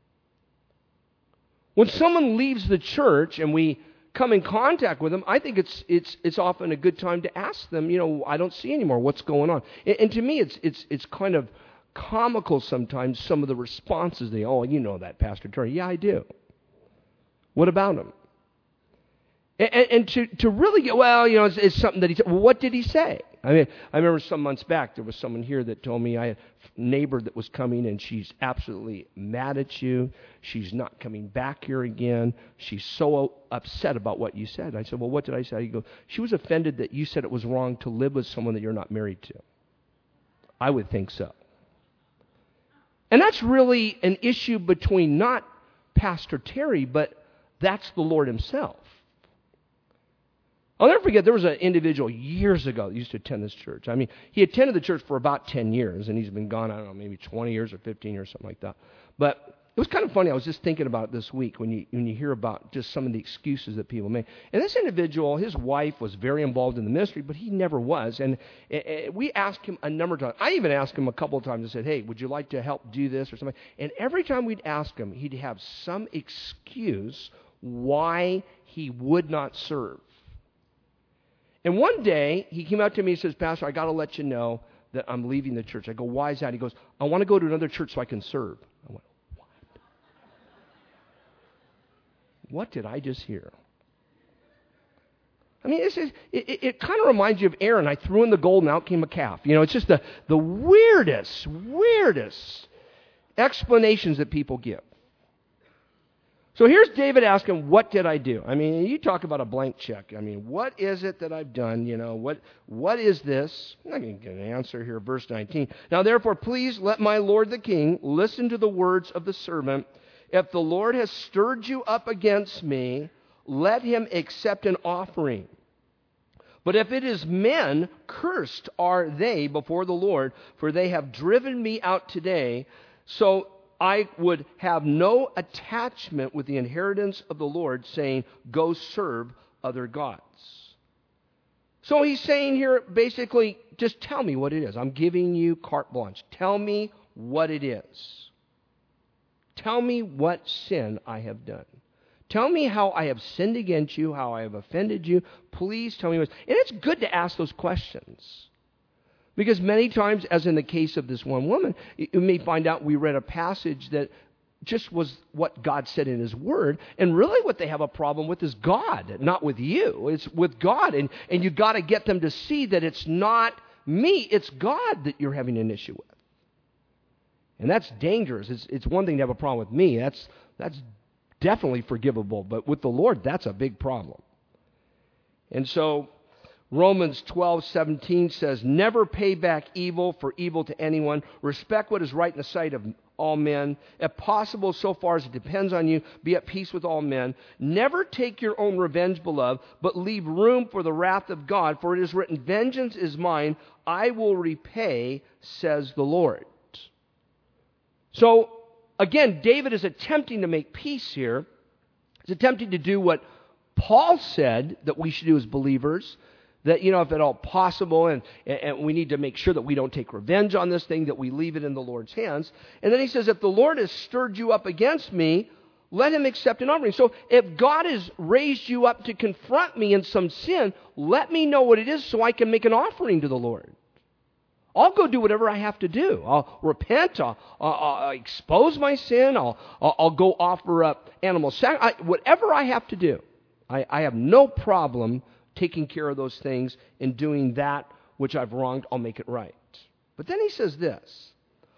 When someone leaves the church and we come in contact with them, I think it's often a good time to ask them, I don't see anymore. What's going on? And to me, it's kind of comical sometimes, some of the responses. You know that, Pastor Terry. Yeah, I do. What about him? And to really get, it's something that he said. Well, what did he say? I mean, I remember some months back, there was someone here that told me, I had a neighbor that was coming and she's absolutely mad at you. She's not coming back here again. She's so upset about what you said. I said, well, what did I say? He goes, she was offended that you said it was wrong to live with someone that you're not married to. I would think so. And that's really an issue between not Pastor Terry, but that's the Lord himself. I'll never forget, there was an individual years ago that used to attend this church. I mean, he attended the church for about 10 years, and he's been gone, I don't know, maybe 20 years or 15 years, something like that. But it was kind of funny. I was just thinking about it this week when you hear about just some of the excuses that people make. And this individual, his wife was very involved in the ministry, but he never was. And we asked him a number of times. I even asked him a couple of times and said, hey, would you like to help do this or something? And every time we'd ask him, he'd have some excuse why he would not serve. And one day, he came out to me and says, Pastor, I got to let you know that I'm leaving the church. I go, why is that? He goes, I want to go to another church so I can serve. I went, what did I just hear? I mean, it kind of reminds you of Aaron. I threw in the gold and out came a calf. You know, it's just the weirdest explanations that people give. So here's David asking, what did I do? I mean, you talk about a blank check. I mean, what is it that I've done? You know, what is this? I'm not going to get an answer here. Verse 19. Now, therefore, please let my lord the king listen to the words of the servant. If the Lord has stirred you up against me, let him accept an offering. But if it is men, cursed are they before the Lord, for they have driven me out today. So I would have no attachment with the inheritance of the Lord, saying, go serve other gods. So he's saying here, basically, just tell me what it is. I'm giving you carte blanche. Tell me what it is. Tell me what sin I have done. Tell me how I have sinned against you, how I have offended you. Please tell me what. And it's good to ask those questions. Because many times, as in the case of this one woman, you may find out we read a passage that just was what God said in His Word, and really what they have a problem with is God, not with you. It's with God, and you've got to get them to see that it's not me, it's God that you're having an issue with. And that's dangerous. It's one thing to have a problem with me. That's definitely forgivable, but with the Lord, that's a big problem. And so Romans 12:17 says, never pay back evil for evil to anyone. Respect what is right in the sight of all men. If possible, so far as it depends on you, be at peace with all men. Never take your own revenge, beloved, but leave room for the wrath of God. For it is written, vengeance is mine, I will repay, says the Lord. So, again, David is attempting to make peace here. He's attempting to do what Paul said that we should do as believers. That, you know, if at all possible, and we need to make sure that we don't take revenge on this thing, that we leave it in the Lord's hands. And then he says, if the Lord has stirred you up against me, let him accept an offering. So if God has raised you up to confront me in some sin, let me know what it is so I can make an offering to the Lord. I'll go do whatever I have to do. I'll repent. I'll expose my sin. I'll go offer up animal sacrifice. Whatever I have to do, I have no problem taking care of those things and doing that which I've wronged. I'll make it right. But then he says this.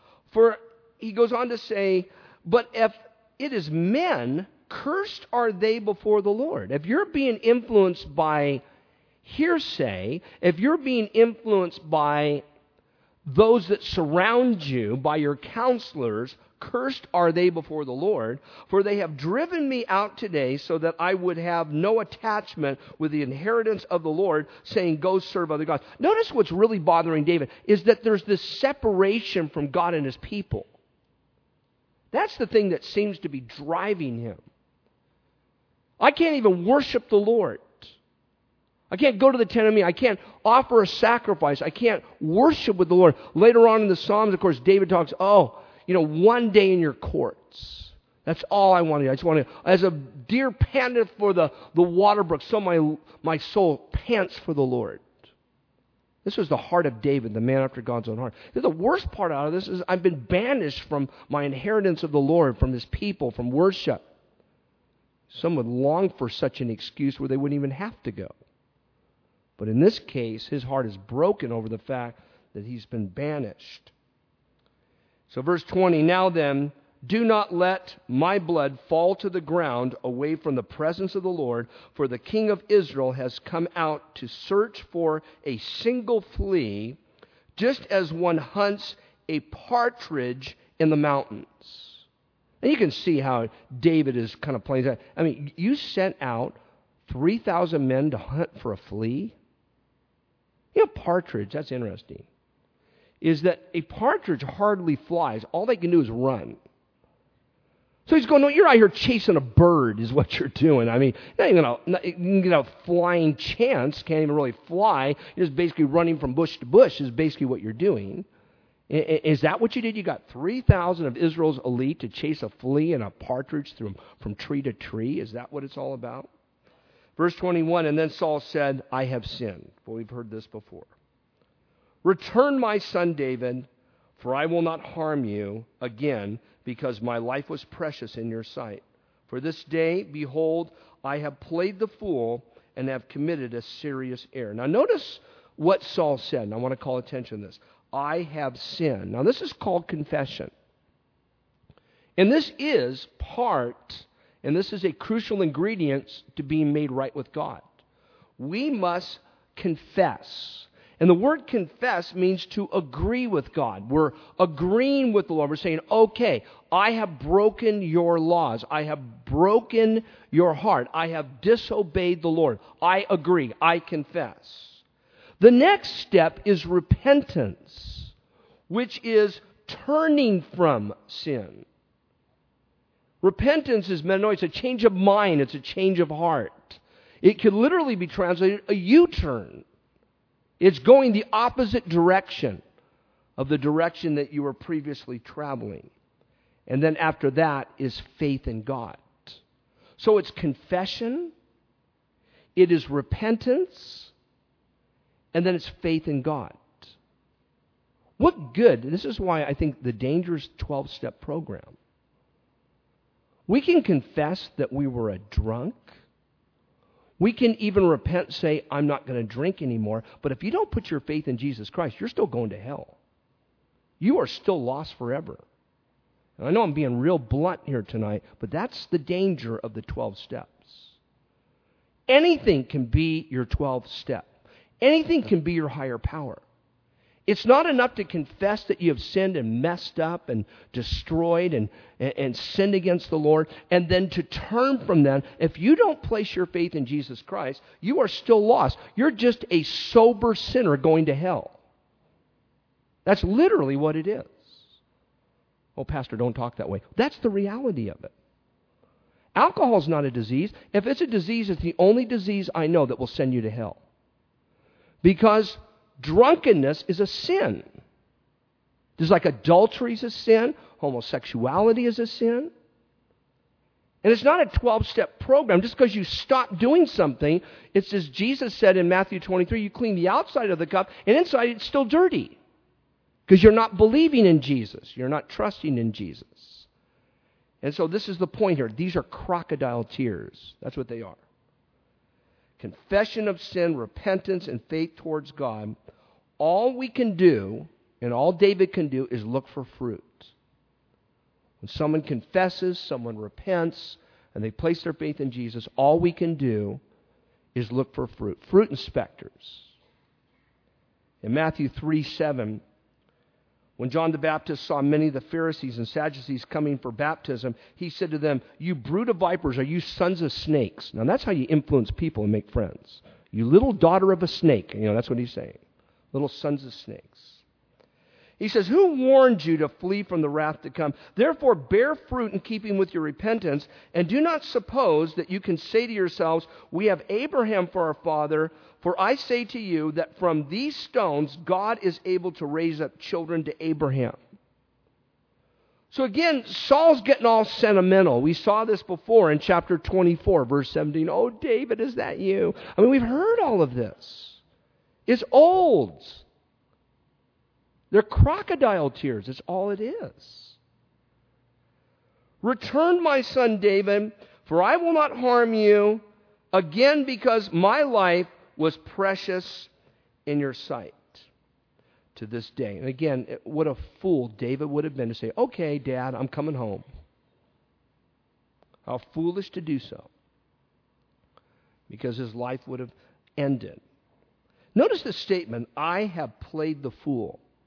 He goes on to say, but if it is men, cursed are they before the Lord. If you're being influenced by hearsay, if you're being influenced by those that surround you, by your counselors, cursed are they before the Lord, for they have driven me out today so that I would have no attachment with the inheritance of the Lord, saying, go serve other gods. Notice what's really bothering David is that there's this separation from God and His people. That's the thing that seems to be driving him. I can't even worship the Lord. I can't go to the tent of meeting. I can't offer a sacrifice. I can't worship with the Lord. Later on in the Psalms, of course, David talks, one day in your courts. That's all I want to do. I just want to, as a deer panteth for the water brook, so my soul pants for the Lord. This was the heart of David, the man after God's own heart. The worst part out of this is I've been banished from my inheritance of the Lord, from His people, from worship. Some would long for such an excuse where they wouldn't even have to go. But in this case, his heart is broken over the fact that he's been banished. So verse 20, now then, do not let my blood fall to the ground away from the presence of the Lord, for the king of Israel has come out to search for a single flea just as one hunts a partridge in the mountains. And you can see how David is kind of playing that. I mean, you sent out 3,000 men to hunt for a flea? You know, partridge, that's interesting, is that a partridge hardly flies. All they can do is run. So he's going, no, you're out here chasing a bird is what you're doing. I mean, not even a flying chance, can't even really fly. You're just basically running from bush to bush is basically what you're doing. Is that what you did? You got 3,000 of Israel's elite to chase a flea and a partridge from tree to tree? Is that what it's all about? Verse 21, and then Saul said, I have sinned. Well, we've heard this before. Return, my son David, for I will not harm you again, because my life was precious in your sight. For this day, behold, I have played the fool and have committed a serious error. Now notice what Saul said, and I want to call attention to this. I have sinned. Now this is called confession. And this is part, and this is a crucial ingredient to being made right with God. We must confess. And the word confess means to agree with God. We're agreeing with the Lord. We're saying, okay, I have broken your laws. I have broken your heart. I have disobeyed the Lord. I agree. I confess. The next step is repentance, which is turning from sin. Repentance is metanoia. It's a change of mind. It's a change of heart. It could literally be translated a U-turn. It's going the opposite direction of the direction that you were previously traveling. And then after that is faith in God. So it's confession, it is repentance, and then it's faith in God. What good, this is why I think the dangerous 12-step program. We can confess that we were a drunk. We can even repent and say, I'm not going to drink anymore. But if you don't put your faith in Jesus Christ, you're still going to hell. You are still lost forever. And I know I'm being real blunt here tonight, but that's the danger of the 12 steps. Anything can be your 12th step. Anything can be your higher power. It's not enough to confess that you have sinned and messed up and destroyed and sinned against the Lord, and then to turn from them. If you don't place your faith in Jesus Christ, you are still lost. You're just a sober sinner going to hell. That's literally what it is. Oh, Pastor, don't talk that way. That's the reality of it. Alcohol is not a disease. If it's a disease, it's the only disease I know that will send you to hell. Because drunkenness is a sin. Just like adultery is a sin, homosexuality is a sin. And it's not a 12-step program. Just because you stop doing something, it's as Jesus said in Matthew 23, you clean the outside of the cup, and inside it's still dirty. Because you're not believing in Jesus. You're not trusting in Jesus. And so this is the point here. These are crocodile tears. That's what they are. Confession of sin, repentance, and faith towards God. All we can do, and all David can do, is look for fruit. When someone confesses, someone repents, and they place their faith in Jesus, all we can do is look for fruit. Fruit inspectors. In Matthew 3:7, when John the Baptist saw many of the Pharisees and Sadducees coming for baptism, he said to them, you brood of vipers, are you sons of snakes? Now that's how you influence people and make friends. You little daughter of a snake. That's what he's saying. Little sons of snakes. He says, who warned you to flee from the wrath to come? Therefore bear fruit in keeping with your repentance, and do not suppose that you can say to yourselves, we have Abraham for our father. For I say to you that from these stones God is able to raise up children to Abraham. So again, Saul's getting all sentimental. We saw this before in chapter 24, verse 17. Oh, David, is that you? I mean, we've heard all of this. It's old. They're crocodile tears. That's all it is. Return, my son David, for I will not harm you again, because my life was precious in your sight to this day. And again, what a fool David would have been to say, okay, Dad, I'm coming home. How foolish to do so. Because his life would have ended. Notice the statement, I have played the fool.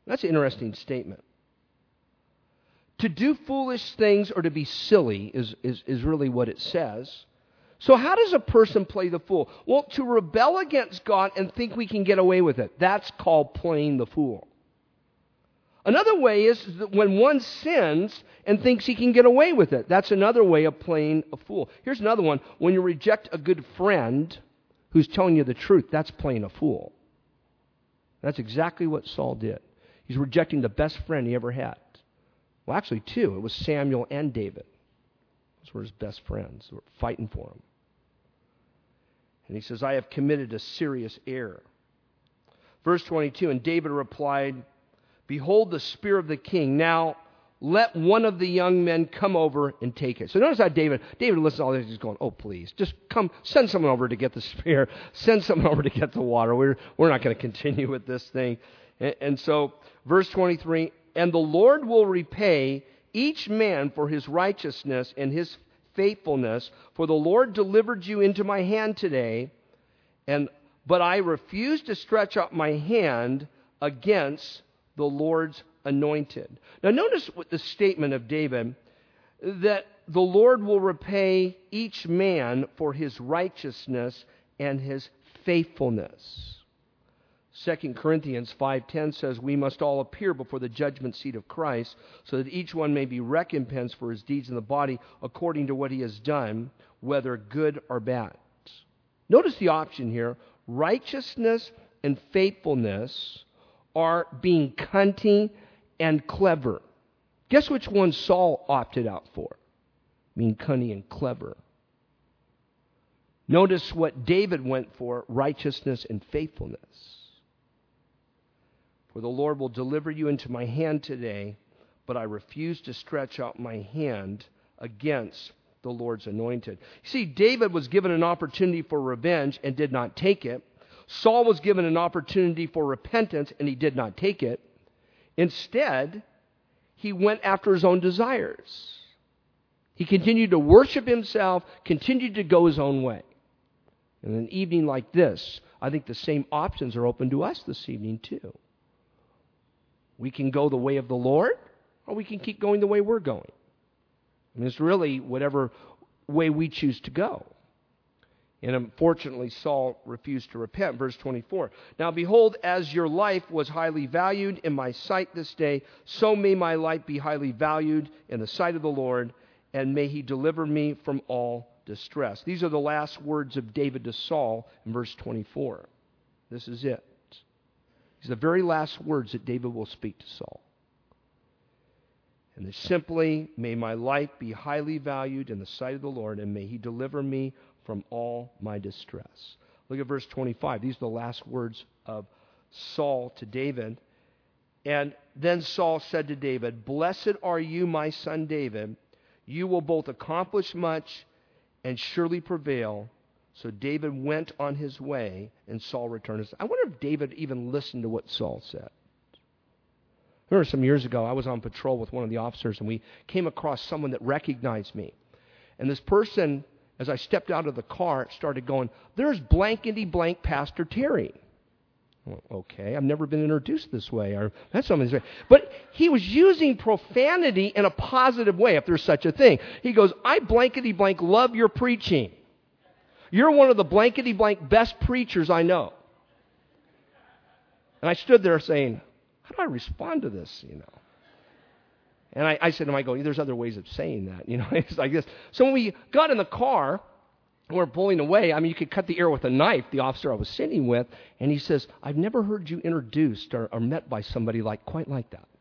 That's an interesting statement. To do foolish things or to be silly is really what it says. So how does a person play the fool? Well, to rebel against God and think we can get away with it. That's called playing the fool. Another way is that when one sins and thinks he can get away with it. That's another way of playing a fool. Here's another one. When you reject a good friend who's telling you the truth, that's playing a fool. That's exactly what Saul did. He's rejecting the best friend he ever had. Well, actually, two. It was Samuel and David. Those were his best friends. They were fighting for him. And he says, I have committed a serious error. Verse 22, and David replied, behold the spear of the king. Now, let one of the young men come over and take it. So notice how David listens to all this. He's going, oh, please, just come, send someone over to get the spear. Send someone over to get the water. We're not going to continue with this thing. And so, verse 23, and the Lord will repay each man for his righteousness and his faithfulness, for the Lord delivered you into my hand today, but I refuse to stretch out my hand against the Lord's anointed. Now notice what the statement of David, that the Lord will repay each man for his righteousness and his faithfulness. 2 Corinthians 5:10 says, we must all appear before the judgment seat of Christ, so that each one may be recompensed for his deeds in the body according to what he has done, whether good or bad. Notice the option here. Righteousness and faithfulness are being cunning and clever. Guess which one Saul opted out for? Being cunning and clever. Notice what David went for, righteousness and faithfulness. For the Lord will deliver you into my hand today, but I refuse to stretch out my hand against the Lord's anointed. See, David was given an opportunity for revenge and did not take it. Saul was given an opportunity for repentance and he did not take it. Instead, he went after his own desires. He continued to worship himself, continued to go his own way. And an evening like this, I think the same options are open to us this evening too. We can go the way of the Lord, or we can keep going the way we're going. I mean, it's really whatever way we choose to go. And unfortunately, Saul refused to repent. Verse 24. Now behold, as your life was highly valued in my sight this day, so may my life be highly valued in the sight of the Lord, and may he deliver me from all distress. These are the last words of David to Saul in verse 24. This is it. These are the very last words that David will speak to Saul. And they simply, may my life be highly valued in the sight of the Lord, and may he deliver me from all my distress. Look at verse 25. These are the last words of Saul to David. And then Saul said to David, blessed are you, my son David. You will both accomplish much and surely prevail. So David went on his way, and Saul returned. I wonder if David even listened to what Saul said. I remember some years ago, I was on patrol with one of the officers, and we came across someone that recognized me. And this person, as I stepped out of the car, started going, there's blankety blank Pastor Terry. Well, okay, I've never been introduced this way. Or that's something. But he was using profanity in a positive way, if there's such a thing. He goes, I blankety blank love your preaching. You're one of the blankety blank best preachers I know. And I stood there saying, how do I respond to this, And I said to him, I go, there's other ways of saying that, It's like this. So when we got in the car, we're pulling away. I mean, you could cut the air with a knife, the officer I was sitting with. And he says, I've never heard you introduced or met by somebody quite like that.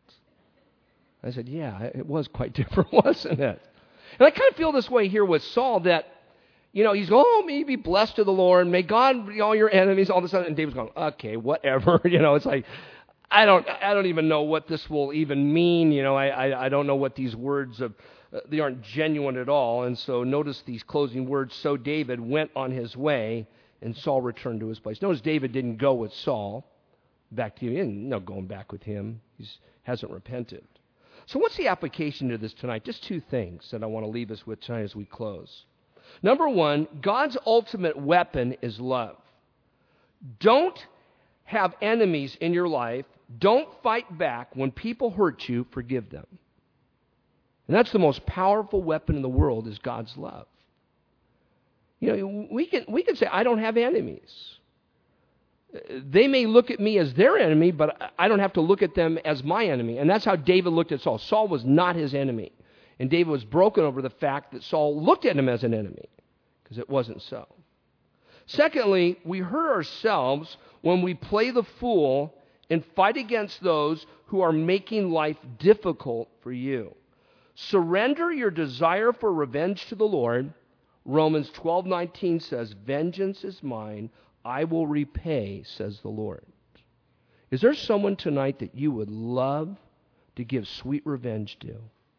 I said, yeah, it was quite different, wasn't it? And I kind of feel this way here with Saul that, he's going, oh, may you be blessed to the Lord. May God be all your enemies, all of a sudden. And David's going, okay, whatever. It's like, I don't even know what this will even mean. I don't know what these words of, they aren't genuine at all. And so notice these closing words. So David went on his way, and Saul returned to his place. Notice David didn't go with Saul back to him. No going back with him. He hasn't repented. So what's the application to this tonight? Just two things that I want to leave us with tonight as we close. Number one, God's ultimate weapon is love. Don't have enemies in your life Don't fight back. When people hurt you, forgive them. And that's the most powerful weapon in the world, is God's love. You know, we can say, I don't have enemies. They may look at me as their enemy, but I don't have to look at them as my enemy. And that's how David looked at Saul. Saul was not his enemy. And David was broken over the fact that Saul looked at him as an enemy, because it wasn't so. Secondly, we hurt ourselves when we play the fool and fight against those who are making life difficult for you. Surrender your desire for revenge to the Lord. Romans 12:19 says, vengeance is mine, I will repay, says the Lord. Is there someone tonight that you would love to give sweet revenge to?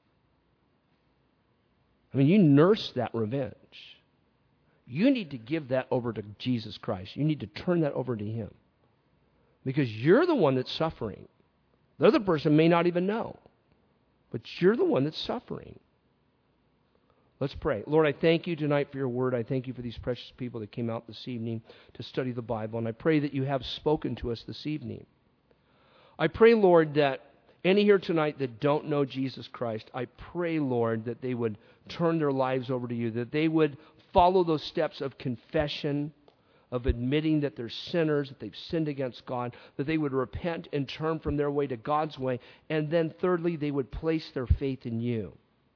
I mean, you nurse that revenge. You need to give that over to Jesus Christ. You need to turn that over to Him. Because you're the one that's suffering. The other person may not even know. But you're the one that's suffering. Let's pray. Lord, I thank you tonight for your word. I thank you for these precious people that came out this evening to study the Bible. And I pray that you have spoken to us this evening. I pray, Lord, that any here tonight that don't know Jesus Christ, I pray, Lord, that they would turn their lives over to you, that they would follow those steps of confession, of admitting that they're sinners, that they've sinned against God, that they would repent and turn from their way to God's way, and then thirdly, they would place their faith in you.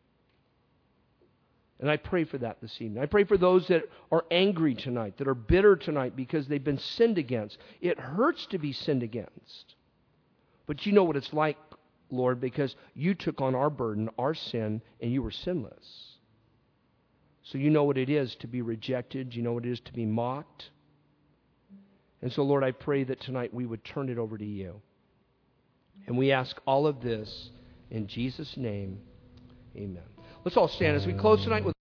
And I pray for that this evening. I pray for those that are angry tonight, that are bitter tonight because they've been sinned against. It hurts to be sinned against. But you know what it's like, Lord, because you took on our burden, our sin, and you were sinless. So you know what it is to be rejected. You know what it is to be mocked. And so, Lord, I pray that tonight we would turn it over to you. And we ask all of this in Jesus' name. Amen. Let's all stand as we close tonight with